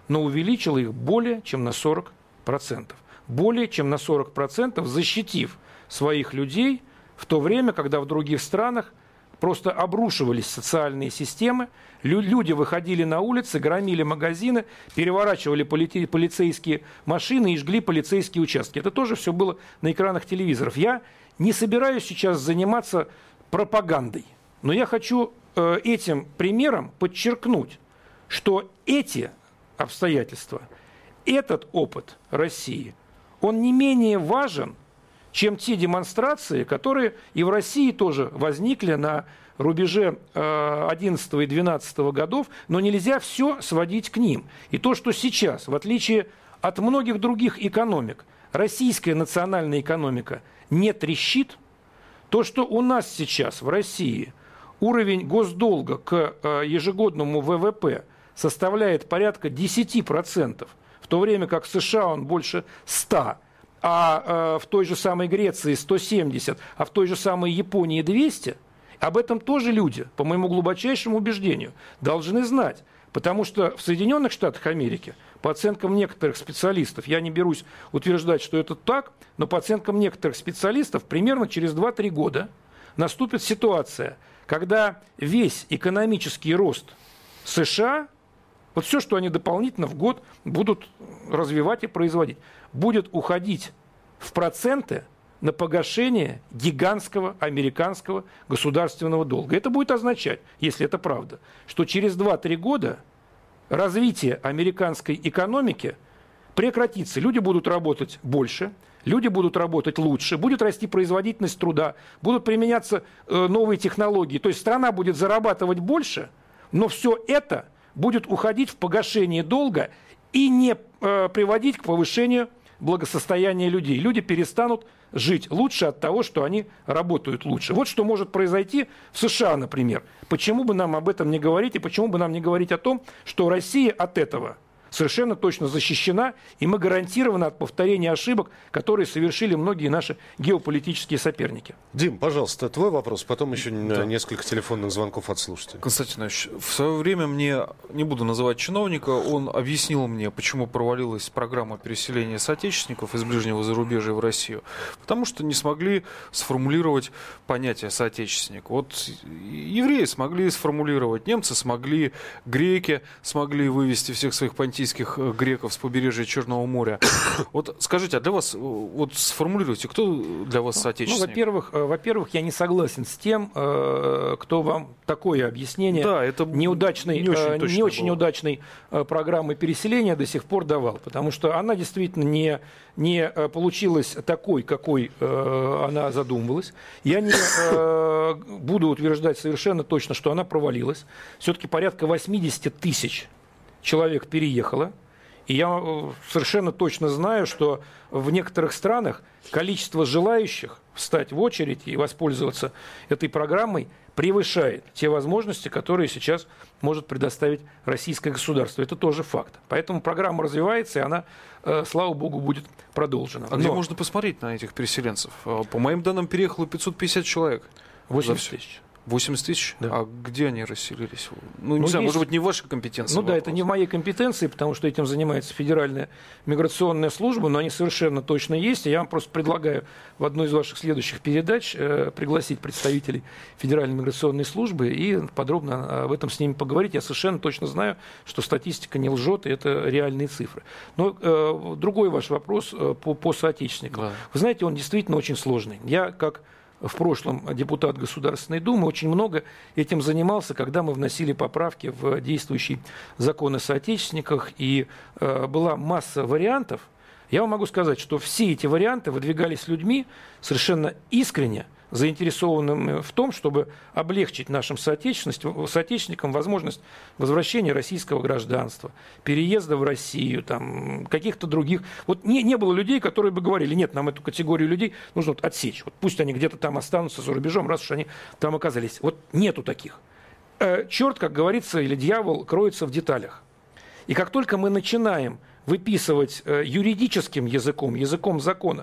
но увеличила их более чем на сорок процентов. Более чем на сорок процентов защитив своих людей в то время, когда в других странах просто обрушивались социальные системы, лю- люди выходили на улицы, громили магазины, переворачивали поли- полицейские машины и жгли полицейские участки. Это тоже все было на экранах телевизоров. Я не собираюсь сейчас заниматься пропагандой, но я хочу э, этим примером подчеркнуть, что эти обстоятельства, этот опыт России, он не менее важен, чем те демонстрации, которые и в России тоже возникли на рубеже одиннадцатого и двенадцатого годов, но нельзя все сводить к ним. И то, что сейчас, в отличие от многих других экономик, российская национальная экономика не трещит, то, что у нас сейчас в России уровень госдолга к ежегодному вэ вэ пэ составляет порядка десять процентов, в то время как в США он больше ста процентов, а э, в той же самой Греции сто семьдесят, а в той же самой Японии двести, об этом тоже люди, по моему глубочайшему убеждению, должны знать. Потому что в Соединенных Штатах Америки, по оценкам некоторых специалистов, я не берусь утверждать, что это так, но по оценкам некоторых специалистов, примерно через два-три года наступит ситуация, когда весь экономический рост США, вот все, что они дополнительно в год будут развивать и производить, будет уходить в проценты на погашение гигантского американского государственного долга. Это будет означать, если это правда, что через два-три года развитие американской экономики прекратится. Люди будут работать больше, люди будут работать лучше, будет расти производительность труда, будут применяться э, новые технологии. То есть страна будет зарабатывать больше, но все это будет уходить в погашение долга и не э, приводить к повышению благосостояния людей. Люди перестанут жить лучше от того, что они работают лучше. Вот что может произойти в США, например. Почему бы нам об этом не говорить, и почему бы нам не говорить о том, что Россия от этого совершенно точно защищена, и мы гарантированы от повторения ошибок, которые совершили многие наши геополитические соперники. Дим, пожалуйста, твой вопрос, потом еще Да. несколько телефонных звонков от слушателей. Константин Ильич, в свое время мне, не буду называть чиновника, он объяснил мне, почему провалилась программа переселения соотечественников из ближнего зарубежья в Россию. Потому что не смогли сформулировать понятие соотечественник. Вот евреи смогли сформулировать, немцы смогли, греки смогли вывести всех своих понятийских греков с побережья Черного моря. Вот скажите, а для вас, вот сформулируйте, кто для вас соотечественник? Ну, во-первых, во-первых, я не согласен с тем, кто вам такое объяснение Да, это неудачной, не очень, не очень было. неудачной программы переселения до сих пор давал, потому что она действительно не, не получилась такой, какой она задумывалась. Я не буду утверждать совершенно точно, что она провалилась. Все-таки порядка восемьдесят тысяч человек переехало. И я совершенно точно знаю, что в некоторых странах количество желающих встать в очередь и воспользоваться этой программой превышает те возможности, которые сейчас может предоставить российское государство. Это тоже факт. Поэтому программа развивается, и она, слава богу, будет продолжена. А где Но можно посмотреть на этих переселенцев? По моим данным, переехало пятьсот пятьдесят человек. восемьдесят тысяч. восемьдесят тысяч? Да. А где они расселились? Ну, не Ну, знаю, есть- может быть, не в вашей компетенции. Ну да, вопрос. это не в моей компетенции, потому что этим занимается Федеральная миграционная служба, но они совершенно точно есть. И я вам просто предлагаю в одной из ваших следующих передач э, пригласить представителей Федеральной миграционной службы и подробно об этом с ними поговорить. Я совершенно точно знаю, что статистика не лжет, и это реальные цифры. Но э, другой ваш вопрос э, по, по соотечественникам. Да. Вы знаете, он действительно очень сложный. Я как в прошлом депутат Государственной Думы, очень много этим занимался, когда мы вносили поправки в действующий закон о соотечественниках, и э, была масса вариантов. Я вам могу сказать, что все эти варианты выдвигались людьми совершенно искренне, заинтересованными в том, чтобы облегчить нашим соотечественникам возможность возвращения российского гражданства, переезда в Россию, там, каких-то других. Вот не, не было людей, которые бы говорили, нет, нам эту категорию людей нужно вот отсечь. Вот пусть они где-то там останутся за рубежом, раз уж они там оказались. Вот нету таких. Черт, как говорится, или дьявол кроется в деталях. И как только мы начинаем выписывать юридическим языком, языком закона,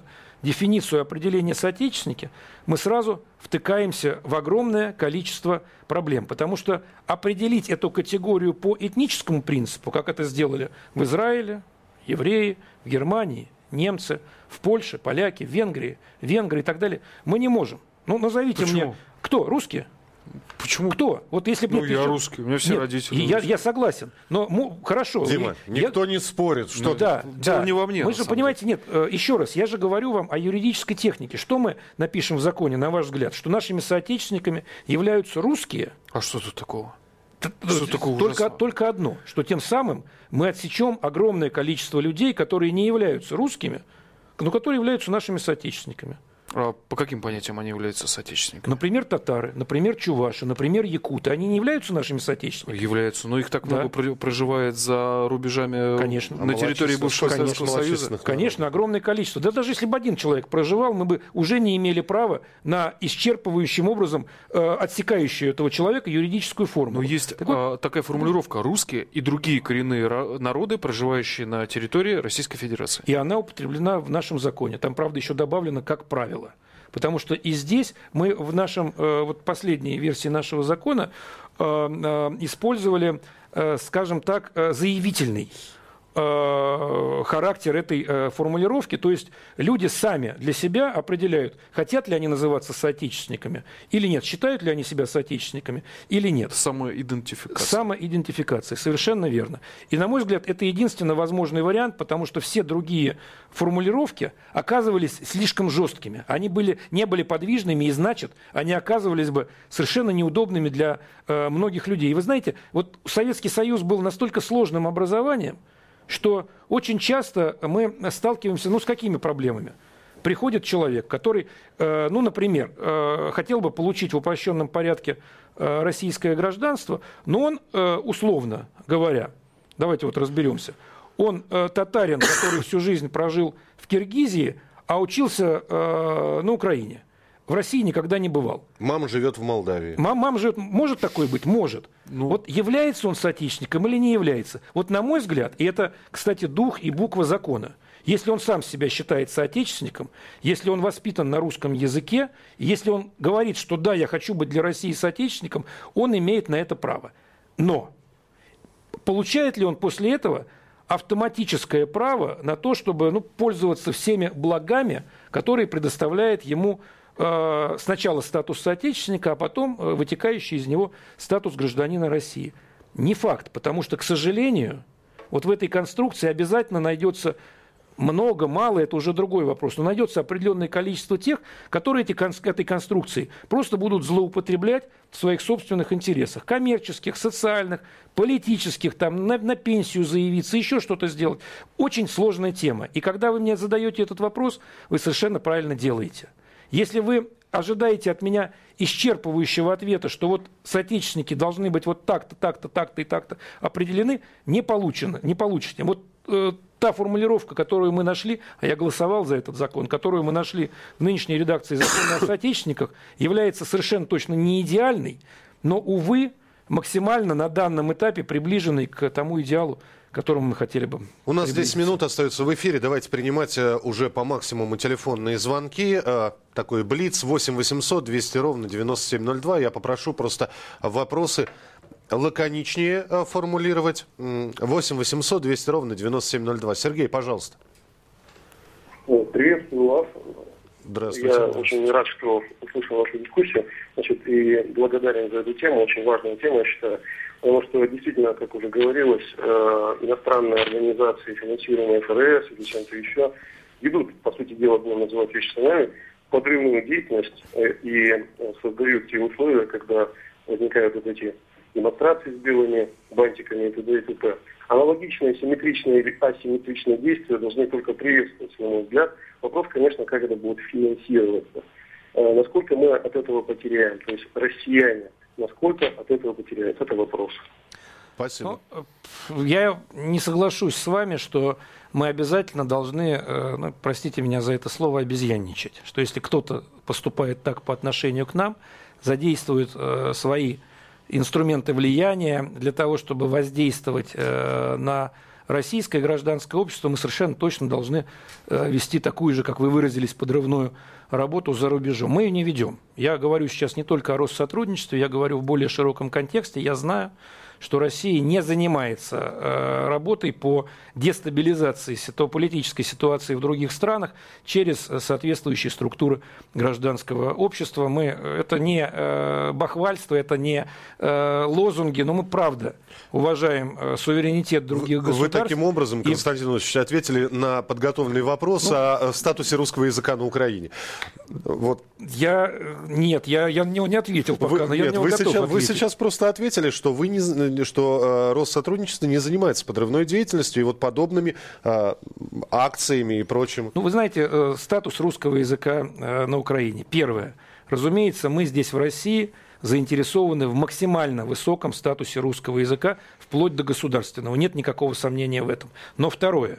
дефиницию определения соотечественники, мы сразу втыкаемся в огромное количество проблем. Потому что определить эту категорию по этническому принципу, как это сделали в Израиле, евреи, в Германии, немцы, в Польше, поляки, в Венгрии, венгры и так далее, мы не можем. Ну, назовите Почему? мне, кто? Русские? Почему? Кто? Вот если бы Ну, мне я пришел- русский, у меня все Нет, родители я, русские. я согласен. Но му- хорошо. Дима, я- никто не спорит, что Ну, да, дело да. не во мне, Мы на же, самом понимаете, нет, э, еще раз, я же говорю вам о юридической технике. Что мы напишем в законе, на ваш взгляд? Что нашими соотечественниками являются русские? А что тут такого? Т- Что такого только, ужасного? только одно, что тем самым мы отсечем огромное количество людей, которые не являются русскими, но которые являются нашими соотечественниками. А по каким понятиям они являются соотечественниками? Например, татары, например, чуваши, например, якуты. Они не являются нашими соотечественниками? Являются, но их так Да. много про- проживает за рубежами Конечно. на территории бывшего Конечно, Советского Союза. малочисленных. Конечно, огромное количество. Да даже если бы один человек проживал, мы бы уже не имели права на исчерпывающим образом э, отсекающую этого человека юридическую форму. Но есть а, такая формулировка: русские и другие коренные ра- народы, проживающие на территории Российской Федерации. И она употреблена в нашем законе. Там, правда, еще добавлено как правило. Потому что и здесь мы в нашем, э, вот последней версии нашего закона э, э, использовали, э, скажем так, э, заявительный э, характер этой э, формулировки. То есть люди сами для себя определяют, хотят ли они называться соотечественниками или нет, считают ли они себя соотечественниками или нет. Самоидентификация. Самоидентификация, совершенно верно. И, на мой взгляд, это единственно возможный вариант, потому что все другие формулировки оказывались слишком жесткими. Они были, не были подвижными, и, значит, они оказывались бы совершенно неудобными для э, многих людей. И вы знаете, вот Советский Союз был настолько сложным образованием, что очень часто мы сталкиваемся, ну, с какими проблемами? Приходит человек, который, э, ну, например, э, хотел бы получить в упрощенном порядке э, российское гражданство, но он, э, условно говоря, давайте вот разберемся, он э, татарин, который всю жизнь прожил в Киргизии, а учился э, на Украине. В России никогда не бывал. Мама живет в Молдавии. Мам, мам живет, может такое быть? Может. Ну. Вот является он соотечественником или не является? Вот на мой взгляд, и это, кстати, дух и буква закона. Если он сам себя считает соотечественником, если он воспитан на русском языке, если он говорит, что да, я хочу быть для России соотечественником, он имеет на это право. Но получает ли он после этого автоматическое право на то, чтобы, ну, пользоваться всеми благами, которые предоставляет ему э, сначала статус соотечественника, а потом э, вытекающий из него статус гражданина России? Не факт, потому что, к сожалению, вот в этой конструкции обязательно найдется много, мало, это уже другой вопрос, но найдется определенное количество тех, которые эти, этой конструкцией просто будут злоупотреблять в своих собственных интересах, коммерческих, социальных, политических, там, на, на пенсию заявиться, еще что-то сделать. Очень сложная тема. И когда вы мне задаете этот вопрос, вы совершенно правильно делаете. Если вы ожидаете от меня исчерпывающего ответа, что вот соотечественники должны быть вот так-то, так-то, так-то и так-то определены, не получено, не получите. Вот э, та формулировка, которую мы нашли, а я голосовал за этот закон, которую мы нашли в нынешней редакции закона о соотечественниках, является совершенно точно не идеальной, но, увы, максимально на данном этапе приближенной к тому идеалу, к которому мы хотели бы. У нас десять минут остается в эфире. Давайте принимать э, уже по максимуму телефонные звонки. Э, такой блиц восемь восемьсот двести ровно девяносто семь ноль два. Я попрошу просто вопросы лаконичнее э, формулировать. восемь восемьсот двести ровно девяносто семь ноль два. Сергей, пожалуйста. Приветствую вас. Здравствуйте. Я очень рад, что услышал вашу дискуссию. Значит, и благодарен за эту тему. Очень важная тема, я считаю. Потому что действительно, как уже говорилось, э, иностранные организации, финансируемые эф эр эс или чем-то еще, ведут, по сути дела, будем называть вещи словами, подрывную деятельность э, и э, создают те условия, когда возникают вот эти демонстрации с белыми бантиками и т.д. и т.п. Аналогичные, симметричные или асимметричные действия должны только приветствоваться, на мой взгляд. Вопрос, конечно, как это будет финансироваться. Э, насколько мы от этого потеряем, то есть россияне, насколько от этого потеряют, это вопрос. Спасибо. Ну, я не соглашусь с вами, что мы обязательно должны, э, ну, простите меня за это слово, обезьянничать. Что если кто-то поступает так по отношению к нам, задействует э, свои инструменты влияния для того, чтобы воздействовать э, на российское гражданское общество, мы совершенно точно должны вести такую же, как вы выразились, подрывную работу за рубежом. Мы ее не ведем. Я говорю сейчас не только о Россотрудничестве, я говорю в более широком контексте. Я знаю, что Россия не занимается э, работой по дестабилизации ситу- политической ситуации в других странах через соответствующие структуры гражданского общества. Мы, это не э, бахвальство, это не э, лозунги, но мы правда уважаем э, суверенитет других вы, государств. Вы таким образом, Константин Ильич, ответили на подготовленный вопрос ну, о статусе русского языка на Украине. Вот. Я, нет, я, я не, не ответил пока, вы, но я нет, не вы готов сейчас, ответить. Вы сейчас просто ответили, что, вы не, что э, Россотрудничество не занимается подрывной деятельностью и вот подобными э, акциями и прочим. Ну, вы знаете, э, статус русского языка э, на Украине. Первое. Разумеется, мы здесь в России заинтересованы в максимально высоком статусе русского языка, вплоть до государственного. Нет никакого сомнения в этом. Но второе.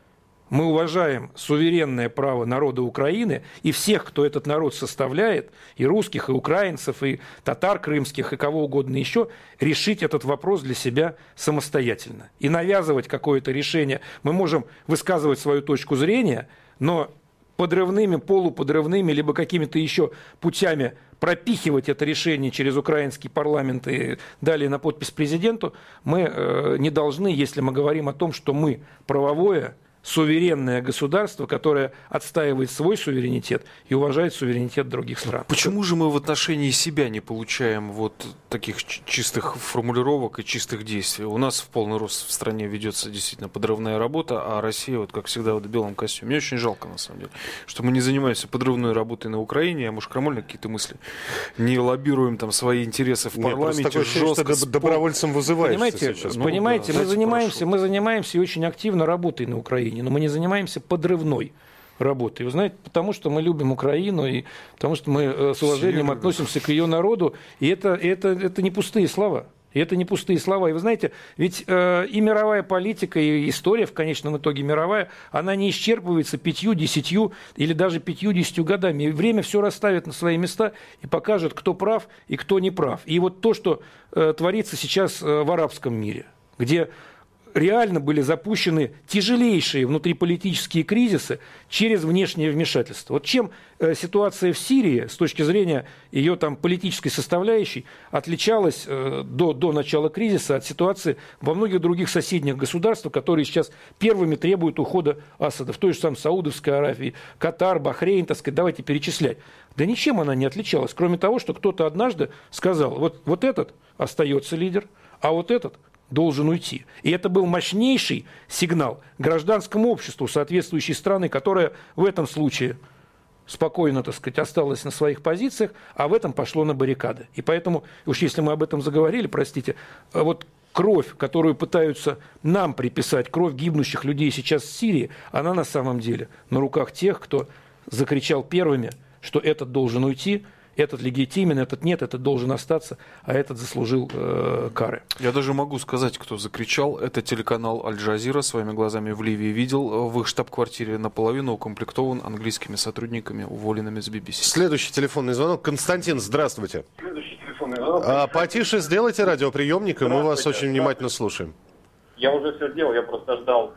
Мы уважаем суверенное право народа Украины и всех, кто этот народ составляет, и русских, и украинцев, и татар крымских, и кого угодно еще, решить этот вопрос для себя самостоятельно. И навязывать какое-то решение. Мы можем высказывать свою точку зрения, но подрывными, полуподрывными, либо какими-то еще путями пропихивать это решение через украинский парламент и далее на подпись президенту, мы э, не должны, если мы говорим о том, что мы правовое, суверенное государство, которое отстаивает свой суверенитет и уважает суверенитет других стран. Почему же мы в отношении себя не получаем вот таких чистых формулировок и чистых действий? У нас в полный рост в стране ведется действительно подрывная работа, а Россия, вот как всегда, вот в белом костюме. Мне очень жалко, на самом деле, что мы не занимаемся подрывной работой на Украине, а может, крамольно какие-то мысли, не лоббируем там свои интересы в парламенте. Нет, такое ощущение, жестко, что добровольцем вызываешься понимаете, сейчас. Ну, понимаете, да, мы занимаемся, мы занимаемся и очень активно работой на Украине. Но мы не занимаемся подрывной работой. Вы знаете, потому что мы любим Украину, и потому что мы с уважением относимся к ее народу, и это, это, это не пустые слова. И это не пустые слова. И вы знаете, ведь э, и мировая политика, и история, в конечном итоге мировая, она не исчерпывается пятью, десятью или даже пятью-десятью годами. И время все расставит на свои места и покажет, кто прав и кто не прав. И вот то, что э, творится сейчас э, в арабском мире, где реально были запущены тяжелейшие внутриполитические кризисы через внешнее вмешательство. Вот чем э, ситуация в Сирии с точки зрения ее там политической составляющей отличалась э, до, до начала кризиса от ситуации во многих других соседних государствах, которые сейчас первыми требуют ухода Асада, в той же самой Саудовской Аравии, Катар, Бахрейн, так сказать, давайте перечислять. Да ничем она не отличалась, кроме того, что кто-то однажды сказал, вот, вот этот остается лидер, а вот этот должен уйти. И это был мощнейший сигнал гражданскому обществу соответствующей страны, которая в этом случае спокойно, так сказать, осталась на своих позициях, а в этом пошло на баррикады. И поэтому, уж если мы об этом заговорили, простите, вот кровь, которую пытаются нам приписать, кровь гибнущих людей сейчас в Сирии, она на самом деле на руках тех, кто закричал первыми, что этот должен уйти, этот легитимен, этот нет, этот должен остаться, а этот заслужил э, кары. Я даже могу сказать, кто закричал. Это телеканал Аль-Джазира. Своими глазами в Ливии видел. В их штаб-квартире наполовину укомплектован английскими сотрудниками, уволенными с би би си. Следующий телефонный звонок. Константин, здравствуйте. Следующий телефонный звонок. А, потише сделайте радиоприемник, и мы вас очень внимательно слушаем. Я уже все сделал, я просто ждал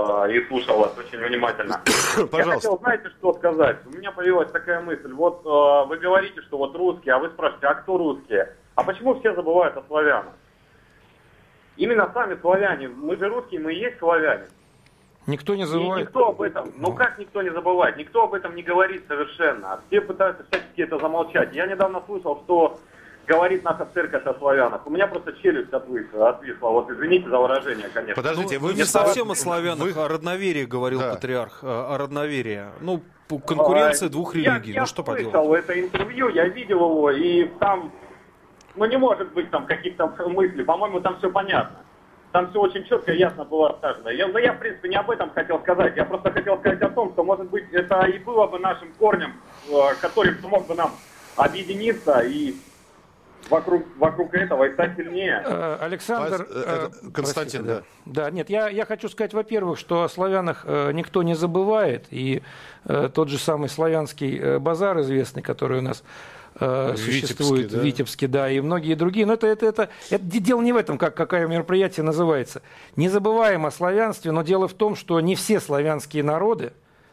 и слушал вас очень внимательно. Пожалуйста. Я хотел, знаете, что сказать? У меня появилась такая мысль. Вот э, вы говорите, что вот русские, а вы спрашиваете, а кто русские? А почему все забывают о славянах? Именно сами славяне. Мы же русские, мы и есть славяне. Никто не забывает. И никто об этом, ну как никто не забывает? Никто об этом не говорит совершенно. Все пытаются всячески это замолчать. Я недавно слышал, что говорит наша церковь о славянах. У меня просто челюсть отвисла, отвисла. Вот извините за выражение, конечно. Подождите, ну, вы не совсем о славянах, вы... о родноверии говорил да. патриарх, о родноверии. Ну, конкуренция а, двух религий. Я, ну что поделать? Я слышал это интервью, я видел его, и там, ну не может быть там каких-то мыслей. По-моему, там все понятно. Там все очень четко и ясно было расставлено. Я, но я, в принципе, не об этом хотел сказать. Я просто хотел сказать о том, что, может быть, это и было бы нашим корнем, который помог бы нам объединиться и Вокруг, вокруг этого и стать сильнее. Александр... Это, Константин, простите, да. Да, нет, я, я хочу сказать, во-первых, что о славянах никто не забывает. И э, тот же самый славянский базар известный, который у нас э, существует да? в Витебске, да, и многие другие. Но это, это, это, это дело не в этом, как, какое мероприятие называется. Не забываем о славянстве, но дело в том, что не все славянские народы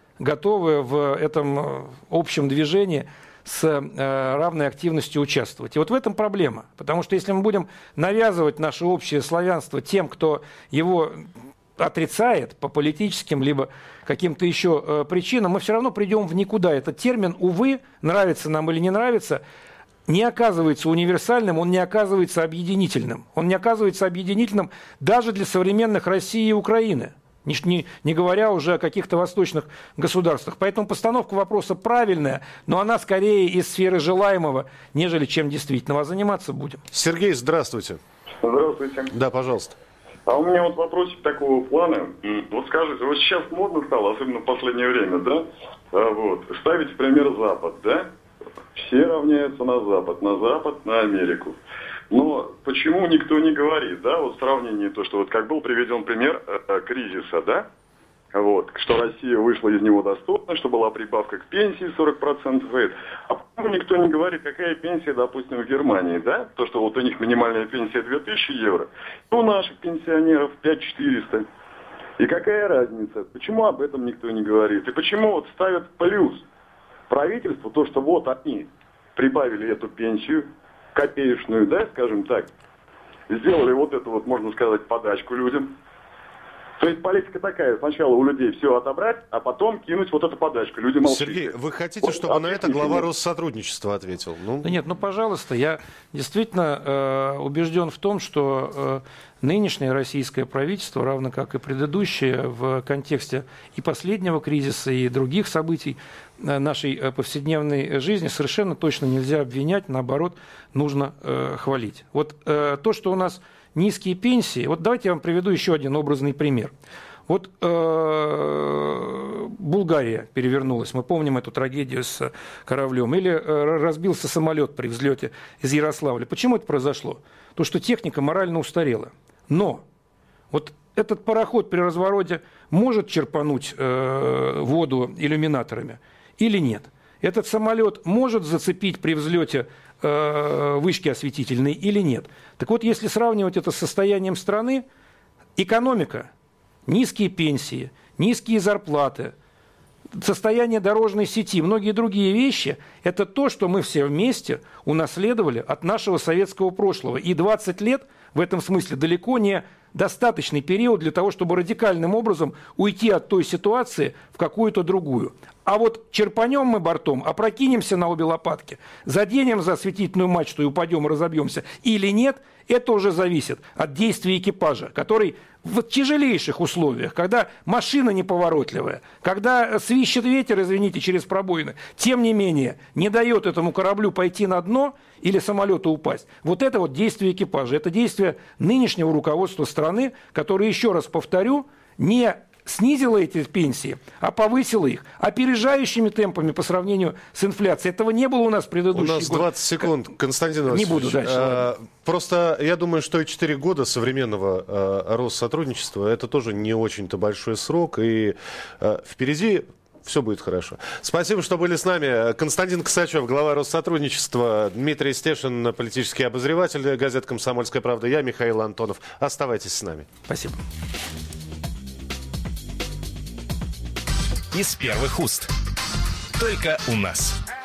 готовы в этом общем движении с э, равной активностью участвовать. И вот в этом проблема. Потому что если мы будем навязывать наше общее славянство тем, кто его отрицает по политическим либо каким-то еще э, причинам, мы все равно придем в никуда. Этот термин, увы, нравится нам или не нравится, не оказывается универсальным, он не оказывается объединительным. Он не оказывается объединительным даже для современных России и Украины. Не, не, не говоря уже о каких-то восточных государствах. Поэтому постановка вопроса правильная, но она скорее из сферы желаемого, нежели чем действительного. А заниматься будем. Сергей, здравствуйте. Здравствуйте. Да, пожалуйста. А у меня вот вопросик такого плана. Вот скажите, вот сейчас модно стало, особенно в последнее время, да, вот, ставить в пример Запад, да? Все равняются на Запад, на Запад, на Америку. Но почему никто не говорит, да, вот в сравнении то, что вот как был приведен пример э, кризиса, да, вот, что Россия вышла из него достойно, что была прибавка к пенсии сорок процентов, а почему никто не говорит, какая пенсия, допустим, в Германии, да, то, что вот у них минимальная пенсия две тысячи евро, у наших пенсионеров пять тысяч четыреста, и какая разница, почему об этом никто не говорит, и почему вот ставят плюс правительству, то, что вот они прибавили эту пенсию, копеечную, да, скажем так, сделали вот эту вот, можно сказать, подачку людям. То есть политика такая, сначала у людей все отобрать, а потом кинуть вот эту подачку. Люди молчат. Сергей, вы хотите, вот, чтобы на это ответите глава мне. Россотрудничества ответил? Ну... Да нет, ну пожалуйста, я действительно э, убежден в том, что э, нынешнее российское правительство, равно как и предыдущее, в контексте и последнего кризиса, и других событий э, нашей э, повседневной жизни совершенно точно нельзя обвинять, наоборот, нужно э, хвалить. Вот э, то, что у нас низкие пенсии, вот давайте я вам приведу еще один образный пример. Вот э, Булгария перевернулась, мы помним эту трагедию с кораблем, или э, разбился самолет при взлете из Ярославля. Почему это произошло? То, что техника морально устарела. Но вот этот пароход при развороте может черпануть э, воду иллюминаторами или нет? Этот самолет может зацепить при взлете э, вышки осветительной или нет? Так вот, если сравнивать это с состоянием страны, экономика, низкие пенсии, низкие зарплаты, состояние дорожной сети, многие другие вещи – это то, что мы все вместе унаследовали от нашего советского прошлого. И двадцать лет в этом смысле далеко не достаточный период для того, чтобы радикальным образом уйти от той ситуации в какую-то другую. А вот черпанем мы бортом, опрокинемся на обе лопатки, заденем за осветительную мачту и упадем, разобьемся или нет, это уже зависит от действий экипажа, который в тяжелейших условиях, когда машина неповоротливая, когда свищет ветер, извините, через пробоины, тем не менее не дает этому кораблю пойти на дно или самолету упасть. Вот это вот действие экипажа, это действие нынешнего руководства страны, которое, еще раз повторю, не снизила эти пенсии, а повысила их опережающими темпами по сравнению с инфляцией. Этого не было у нас в предыдущие годы. У нас двадцать секунд, Константин Васильевич. Не буду дальше. А, просто я думаю, что и четыре года современного а, Россотрудничества это тоже не очень-то большой срок, и а, впереди все будет хорошо. Спасибо, что были с нами. Константин Косачев, глава Россотрудничества, Дмитрий Стешин, политический обозреватель газеты «Комсомольская правда», я, Михаил Антонов. Оставайтесь с нами. Спасибо. Из первых уст. Только у нас.